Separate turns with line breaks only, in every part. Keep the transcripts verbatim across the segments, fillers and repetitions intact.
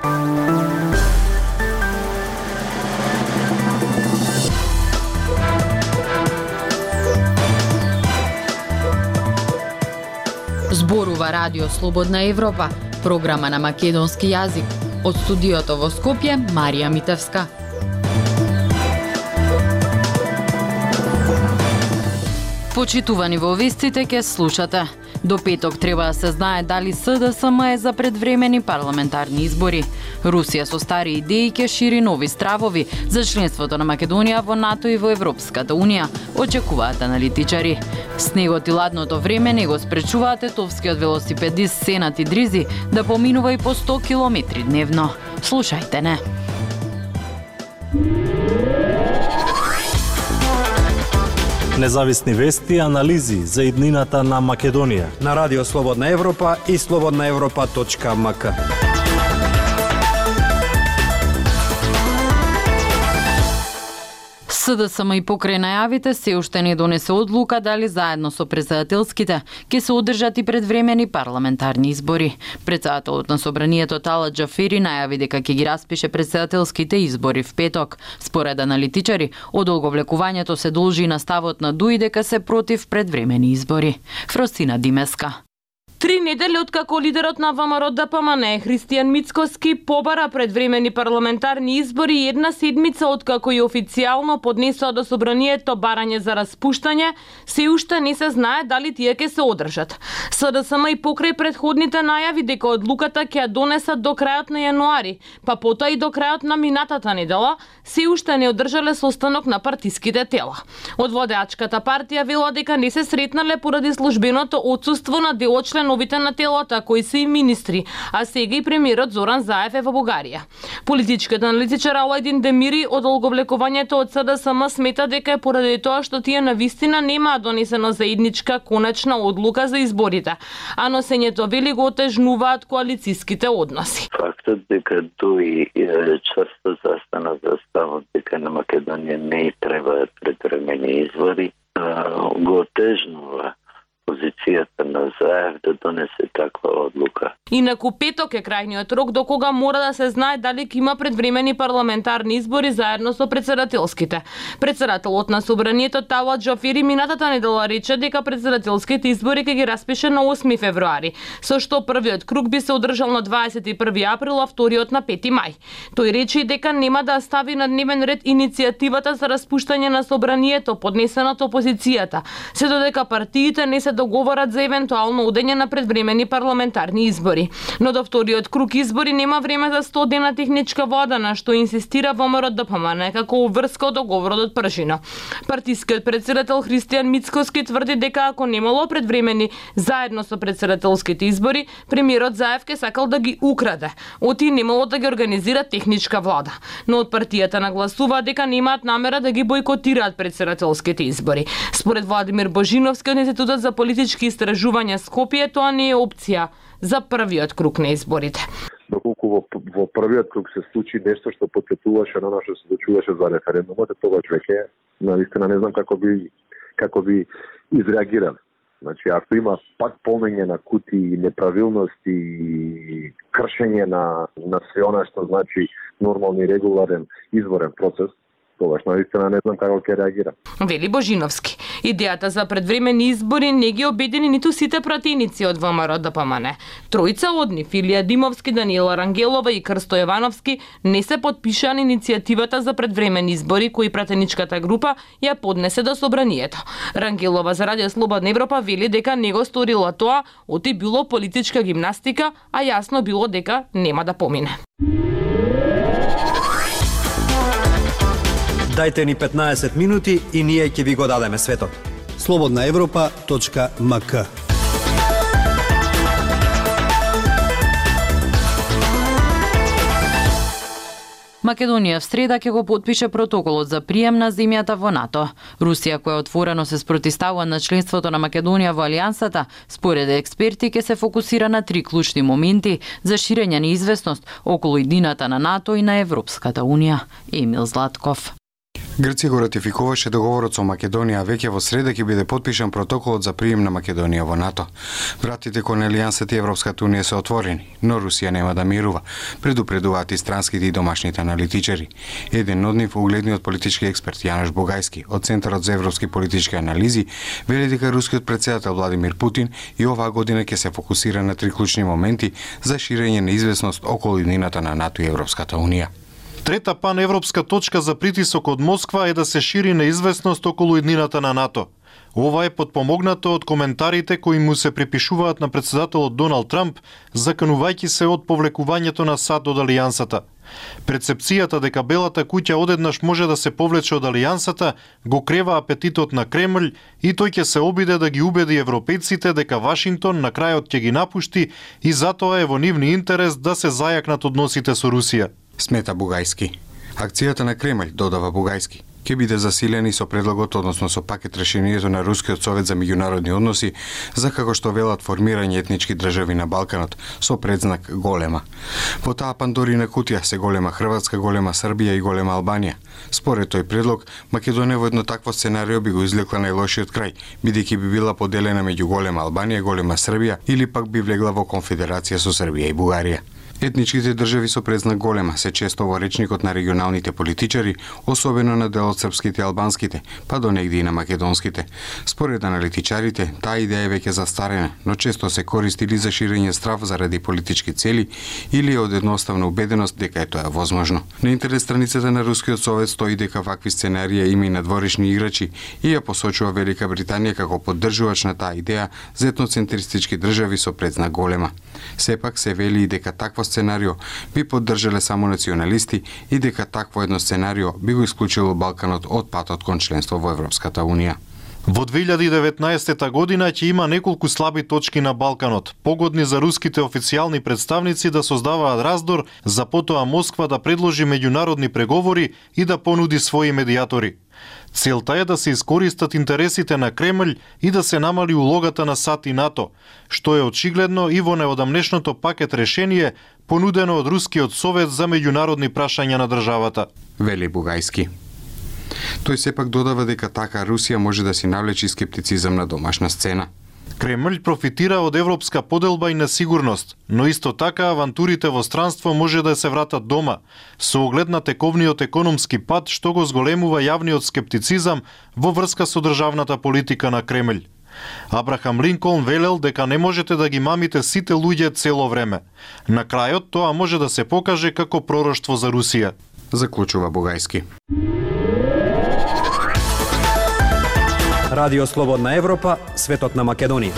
Зборува Радио Слободна Европа, програма на македонски јазик. Од студиото во Скопје, Марија Митевска. Почитувани во вестите ке слушате. До петок треба да се знае дали С Д С М е за предвремени парламентарни избори. Русија со стари идеи ке шири нови стравови за членството на Македонија во НАТО и во Европската Унија, очекуваат аналитичари. Снегот и ладното време не го спречуваат етовскиот велосипедист Сенат Идризи да поминува и по сто километри дневно. Слушајте не.
Независни вести и анализи за иднината на Македонија
на Радио Слободна Европа и слободна европа точка м к.
С Д С М и покрај најавите се уште не донесе одлука дали заедно со претседателските ќе се одржат и предвремени парламентарни избори. Претседателот на собранието Талат Џафери најави дека ќе ги распише претседателските избори в петок. Според аналитичари, одолговлекувањето се должи и на ставот на ДУИ дека се против предвремени избори. Фросина Димеска.
Три недели откако лидерот на Вэ М Р Д П М Н Христијан Мицкоски побара предвремени парламентарни избори и една седмица откако и официјално поднесоа до собранието барање за распуштање, се уште не се знае дали тие ќе се одржат. С Д С М и покрај предходните најави дека одлуката ќе ја донесат до крајот на јануари, па потоа и до крајот на минатата недела, се уште не одржале состанок на партиските тела. Од владеачката партија вела дека не се сретнале поради службеното отсуство на дел од членовите на телото, кои се и министри, а сега и премиерот Зоран Заев е во Бугарија. Политичкиот аналитичар Алајдин Демири од олговлекувањето од С Д С М смета дека е поради тоа што тие навистина немаат донесено заедничка конечна одлука за изборите, а носењето вели го отежнуваат коалициските односи.
Фактот дека ДУИ чврсто застана за ставот дека на Македонија не требаат предвремени избори, го отежнува позицијата на Заев да донесе таква одлука.
Инаку петок е крајниот рок до кога мора да се знае дали ќе има предвремени парламентарни избори заедно со претседателските. Претседателот на собранието Талат Џафери минатата недела рече дека претседателските избори ќе ги распише на осми февруари, со што првиот круг би се одржал на дваесет и први април, а вториот на пети мај. Тој рече дека нема да стави на дневен ред иницијативата за распуштање на собранието поднесена од опозицијата, се додека партиите не се договорат за евентуално одење на предвремени парламентарни избори. Но до вториот круг избори нема време за сто дена техничка влада, на што инсистира Вэ М Р Д П М Н како уврска од договорот од пржина. Партискиот претседател Христијан Мицкоски тврди дека ако немало предвремени заедно со претседателските избори, премиерот Заев ке сакал да ги украде, оти немало да ги организира техничка влада. Но од партијата нагласува дека немаат намера да ги бойкотираат претседателските избори. Според Владимир Божиновски од Институтот за политички истражувања Скопје, тоа не е опција за првиот круг на изборите.
Доколку во, во првиот круг се случи нешто што потсетуваше на оно што се случуваше за референдумот, тогаш веќе навистина не знам како би како би изреагирал. Значи, ако има пак полнење на кути и неправилности и кршење на на се она што значи нормални регуларен изборен процес, тогаш наистина не знам како ќе реагира.
Вели Божиновски. Идејата за предвремени избори не ги обедини ниту сите пратеници од Вэ М Р Д П М Н. Тројца од нив, Илија Димовски, Даниела Рангелова и Крсто Јовановски, не се потпишаа на иницијативата за предвремени избори кои пратеничката група ја поднесе до собранието. Рангелова за Радио Слободна Европа вели дека не го сторила тоа, оти било политичка гимнастика, а јасно било дека нема да помине.
Дајте ни петнаесет минути и ние ќе ви го дадеме светот.
слободна европа точка м к.
Македонија в среда ќе го потпише протоколот за прием на земјата во НАТО. Русија, која отворено се спротивстава на членството на Македонија во алијансата, според експерти ќе се фокусира на три клучни моменти за ширење неизвестност околу иднината на НАТО и на Европската Унија. Емил Златков.
Грција го ратификуваше договорот со Македонија, а веќе во среда ќе биде потпишан протоколот за прием на Македонија во НАТО. Вратите кон Алијансата и Европската унија се отворени, но Русија нема да мирува, предупредуваат и странските и домашните аналитичари. Еден од нив, угледниот политички експерт Јанош Бугајски од Центарот за европски политички анализи, вели дека рускиот претседател Владимир Путин и оваа година ќе се фокусира на три клучни моменти за ширење на известност околу иднината на НАТО и Европската унија.
Трета паневропска точка за притисок од Москва е да се шири неизвестност околу иднината на НАТО. Ова е потпомогнато од коментарите кои му се припишуваат на претседателот Доналд Трамп, заканувајќи се од повлекувањето на САД од Алијансата. Перцепцијата дека Белата куќа одеднаш може да се повлече од Алијансата го крева апетитот на Кремљ и тој ќе се обиде да ги убеди европејците дека Вашингтон на крајот ќе ги напушти и затоа е во нивни интерес да се зајакнат односите со Русија.
Смета Бугајски. Акцијата на Кремљ, додава Бугајски, ќе биде засилени со предлогот, односно со пакет решението на Рускиот совет за меѓународни односи за, како што велат, формирање етнички држави на Балканот со предзнак голема. Во таа Пандорина кутија се голема Хрватска, голема Србија и голема Албанија. Според тој предлог, Македонија во едно такво сценарио би го излекла најлошиот крај, бидејќи би била поделена меѓу голема Албанија, голема Србија или пак би влегла во конфедерација со Србија и Бугарија. Етничките држави со предзнак голема се често во речникот на регионалните политичари, особено на дел од српските и албанските, па до негде и на македонските. Според аналитичарите, таа идеја е веќе застарена, но често се користи или за ширење страв заради политички цели или од едноставна убеденост дека е тоа возможно. На интернет страницата на Рускиот совет стои дека вакви сценарија има и надворешни играчи и ја посочува Велика Британија како поддржувач на таа идеја за етноцентристички држави со предзнак голема. Сепак се вели и дека такво сценарио би поддржале само националисти и дека такво едно сценарио би го исклучило Балканот од патот кон членство во Европската унија.
Во две илјади и деветнаесетта година ќе има неколку слаби точки на Балканот, погодни за руските официјални представници да создаваат раздор, за потоа Москва да предложи меѓународни преговори и да понуди своји медијатори. Целта е да се искористат интересите на Кремљ и да се намали улогата на САД и НАТО, што е очигледно и во неодамнешното пакет решение понудено од Рускиот совет за меѓународни прашања на државата.
Вели Бугајски. Тој сепак додава дека така Русија може да си навлечи скептицизам на домашна сцена.
Кремљ профитира од европска поделба и несигурност, но исто така авантурите во странство може да се вратат дома, со оглед на тековниот економски пат што го зголемува јавниот скептицизам во врска со државната политика на Кремљ. Абрахам Линколн велел дека не можете да ги мамите сите луѓе цело време. На крајот тоа може да се покаже како пророштво за Русија.
Заклучува Бугајски.
Радио Слободна Европа, светот на Македонија.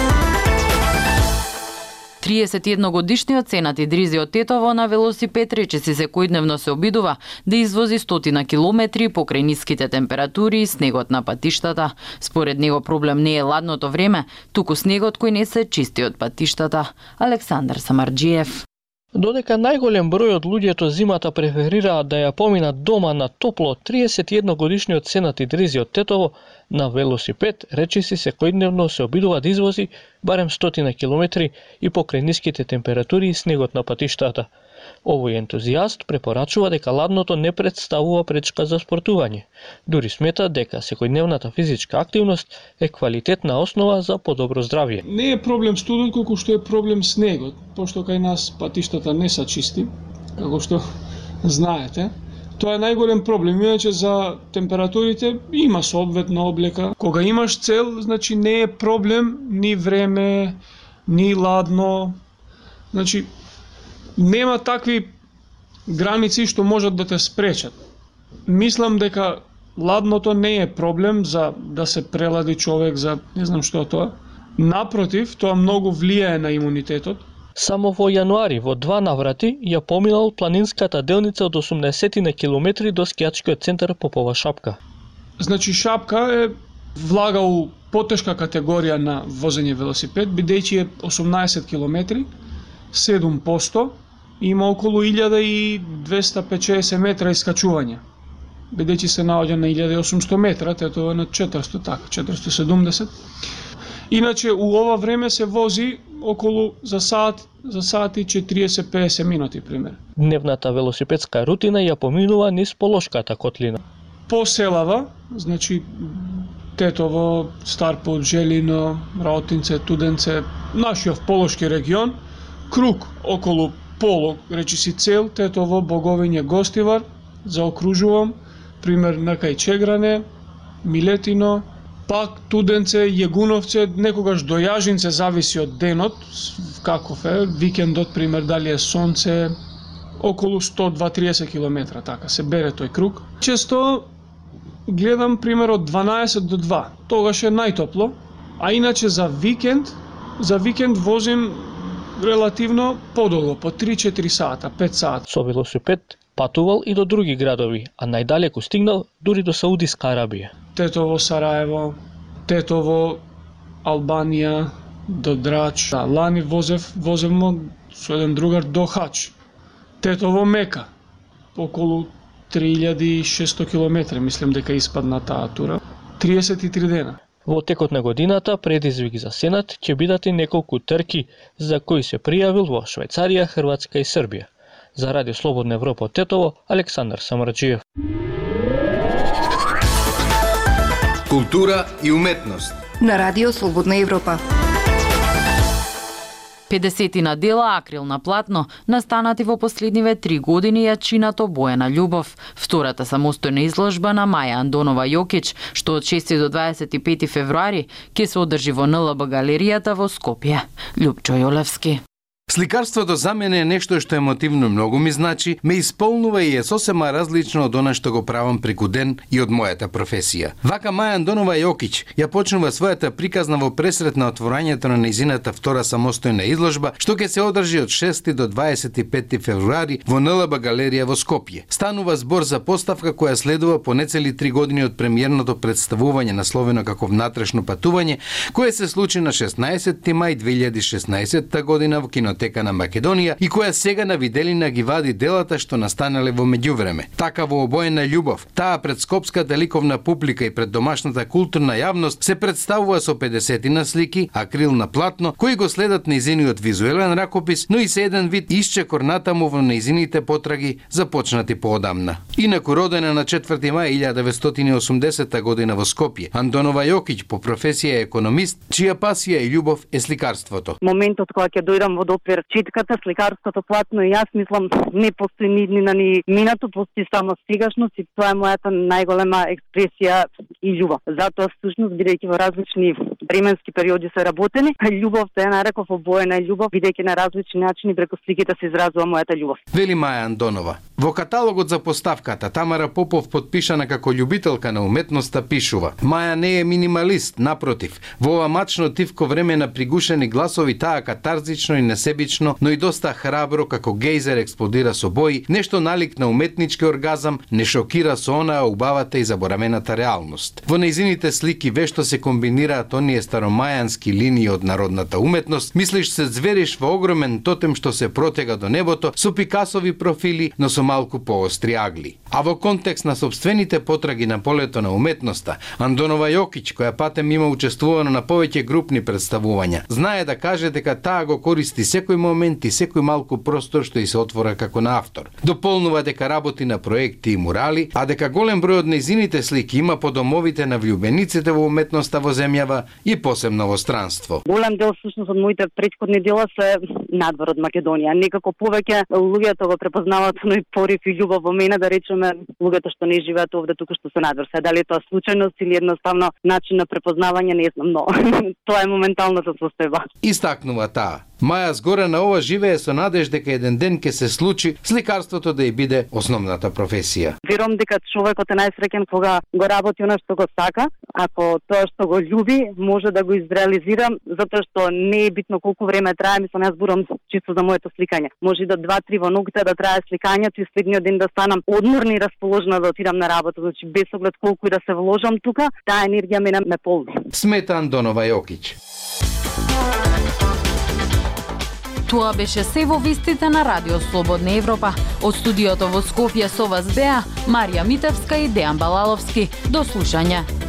триесет и едногодишниот Сенат Идризио Тетово на велосипед речиси секојдневно се обидува да извози стотина километри покрај ниските температури и снегот на патиштата. Според него проблем не е ладното време, туку снегот кој не се чисти од патиштата. Александар Самарџиев.
Додека најголем број од луѓето зимата преферираат да ја поминат дома на топло, триесет и едногодишниот Сенат Идризио Тетово на велосипед речиси секојдневно се обидува да извози барем стотина километри и покрај ниските температури и снегот на патиштата. Овој ентузијаст препорачува дека ладното не представува пречка за спортување. Дури смета дека секојдневната физичка активност е квалитетна основа за подобро здравје.
Не е проблем студот колку што е проблем снегот, пошто кај нас патиштата не се чисти, како што знаете. Тоа е најголем проблем, иначе за температурите има соодветна облека. Кога имаш цел, значи не е проблем ни време, ни ладно. Значи нема такви граници што можат да те спречат. Мислам дека ладното не е проблем за да се прелади човек, за не знам што тоа. Напротив, тоа многу влијае на имунитетот.
Само во јануари во два наврати ја поминал планинската делница од осумнаесет на километри до скијачкиот центар Попова Шапка.
Значи Шапка е влага у потешка категорија на возење велосипед, бидејќи е осумнаесет километри, седум посто, има околу илјада и двесте петдесет метра искачување. Бидејќи се наоѓа на илјада и осумсто метра, тето е на четиристо, така, четиристо и седумдесет. Иначе у ова време се вози околу за сат, за сат и четириесет до пеесет минути пример.
Дневната велосипедска рутина ја поминува низ Полошката котлина.
поселава, значи Тетово, Старпот, Желино, Раотинце, Туденце, нашиот Полошки регион, круг околу Полог, речиси цел, Тетово, Боговиње, Гостивар, заокружувам, пример на кај Чегране, Милетино, пак Туденце, Јегуновце, некогаш до Јажинце, зависи од денот, каков е, викендот, пример, дали е сонце, околу сто до триесет километра, така, се бере тој круг. Често гледам пример од дванаесет до два, тогаш е најтопло, а иначе за викенд, за викенд возим релативно подолго, по три-четири сата, пет сата.
Со велосипед патувал и до други градови, а најдалеку стигнал дури до Саудиска Арабија.
Тетово, Сараево, Тетово, Албанија, до Драч. Да, лани возев, возевмо со еден другар до Хач. Тетово, Мека, околу три илјади и шесто километри, мислам дека испадна таа тура. триесет и три дена.
Во текот на годината предизвик за Сенат ќе бидат и неколку трки за кои се пријавил во Швајцарија, Хрватска и Србија. За Радио Слободна Европа од Тетово, Александар Самарџиев.
Култура и уметност
на Радио Слободна Европа.
педесетина дела акрил на платно, настанати во последниве три години ја чинато Бојана Љубов. Втората самостојна изложба на Маја Андонова Јокич, што од шести до дваесет и пети февруари ќе се одржи во Н Л Б галеријата во Скопје. Љупчо Јолевски.
Сликарството за мене е нешто што емотивно многу ми значи, ме исполнува и е сосема различно од она што го правам преку ден и од мојата професија. Вака Маја Андонова Јокич ја почнува својата приказна во пресрет на отворањето на нејзината втора самостојна изложба, што ќе се одржи од шести до дваесет и пети февруари во Н Л Б галерија во Скопје. Станува збор за поставка која следува по нецели три години од премиерното представување насловено како Внатрешно патување, кое се случи на шеснаесетти мај две илјади и шеснаесетта година во Кинотека на Македонија и која сега на виделина ги вади делата што настанале во меѓувреме. Така во Обоена љубов, таа пред скопската ликовна публика и пред домашната културна јавност се представува со педесетина слики, акрил на платно, кои го следат нејзиниот визуелен ракопис, но и се еден вид исчекор натаму во нејзините потраги започнати поодамна. Инаку родена на четврти мај илјада деветстотини и осумдесетта година во Скопје, Андонова Јокич по професија е економист, чија пасија и љубов е сликарството.
Моментот кога ќе дојдам во допир читката, сликарското платно и јас мислам не постои ни иднина ни минато, постои само сегашност и тоа е мојата најголема експресија и љубов. Затоа всушност бидејќи во различни временски периоди се работени, љубовта ја нареков обоена љубов, бидејќи на различни начини преку сликите се изразува мојата љубов.
Вели Маја Андонова. Во каталогот за поставката Тамара Попов, подпишана како љубителка на уметноста, пишува: Маја не е минималист, напротив, во ова мачно тивко време на пригушени гласови таа катарзично и несебично, но и доста храбро како гейзер експлодира со бои, нешто налик на уметнички оргазам, не шокира со онаа убавата и заборамената реалност. Во нејзините слики вешто се комбинираат оние старомајански линии од народната уметност, мислиш се звериш во огромен тотем што се протега до небото со Пикасови профили, но со малку поостри агли. А во контекст на собствените потраги на полето на уметноста, Андонова Јокич, која патем има учествувано на повеќе групни представувања, знае да каже дека таа го користи секој момент и секој малку простор што и се отвора како на автор. Дополнува дека работи на проекти и мурали, а дека голем број од нејзините слики има по домовите на влюбениците во уметноста во земјава и посебно во странство.
Голем дел всушност од моите претходни дела се надвор од Македонија. Некако повеќе луѓето го препознаваат оној порив и љубов во мене, да речеме луѓето што не живеат овде тука што се надвор. Се дали тоа случајност или едноставно начин на препознавање, не знам, но тоа е моменталната состојба.
Истакнува таа. Маја згоре на ова живее со надеж дека еден ден ќе се случи сликарството да ја биде основната професија.
Верувам дека човекот е најсреќен кога го работи она што го сака, ако тоа што го љуби може да го изреализира, затоа што не е битно колку време трае, мислам јас зборам чисто за моето сликање. Може и до два-три во ноќта да трае сликањето и следниот ден да станам одморна и расположена да отидам на работа, значи без оглед колку и да се вложам тука, таа енергија мене ме полни.
Смета Андонова Јокич.
Тоа беше се во вестите на Радио Слободна Европа. Од студиото во Скопје со вас беа Марија Митевска и Дејан Балаловски. До слушање.